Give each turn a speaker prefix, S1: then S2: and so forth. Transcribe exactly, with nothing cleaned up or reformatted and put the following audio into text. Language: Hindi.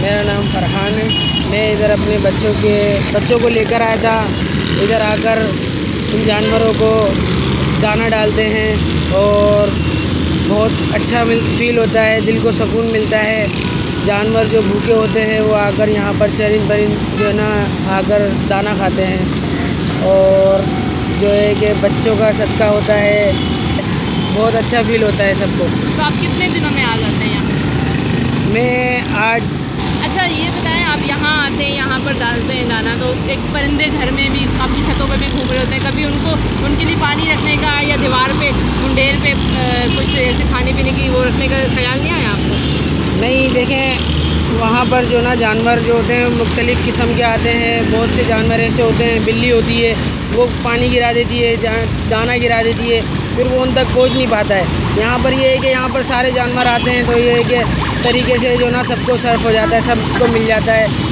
S1: मेरा नाम फरहान है। मैं इधर अपने बच्चों के बच्चों को लेकर आया था। इधर आकर इन जानवरों को दाना डालते हैं और बहुत अच्छा फील होता है, दिल को सुकून मिलता है। जानवर जो भूखे होते हैं वो आकर यहाँ पर चरिंद परिंद जो है ना आकर दाना खाते हैं और जो है कि बच्चों का सदका होता है, बहुत अच्छा फील होता है सबको।
S2: तो आप कितने दिनों में आ जाते हैं यहाँ?
S1: मैं आज
S2: अच्छा ये बताएं, आप यहाँ आते हैं, यहाँ पर डालते हैं दाना, तो एक परिंदे घर में भी आपकी छतों पर भी घूम रहे होते हैं, कभी उनको उनके लिए पानी रखने का या दीवार पे मुंडेर पे कुछ ऐसे खाने पीने की वो रखने का ख्याल नहीं आया आपको?
S1: नहीं, देखें वहाँ पर जो ना जानवर जो होते हैं मुख्तलिफ़ किस्म के आते हैं। बहुत से जानवर ऐसे होते हैं, बिल्ली होती है वो पानी गिरा देती है, दाना गिरा देती है, फिर वो उन तक पहुँच नहीं पाता है। यहाँ पर ये है कि यहाँ पर सारे जानवर आते हैं तो ये है कि तरीके से जो ना सबको सर्व हो जाता है, सबको मिल जाता है।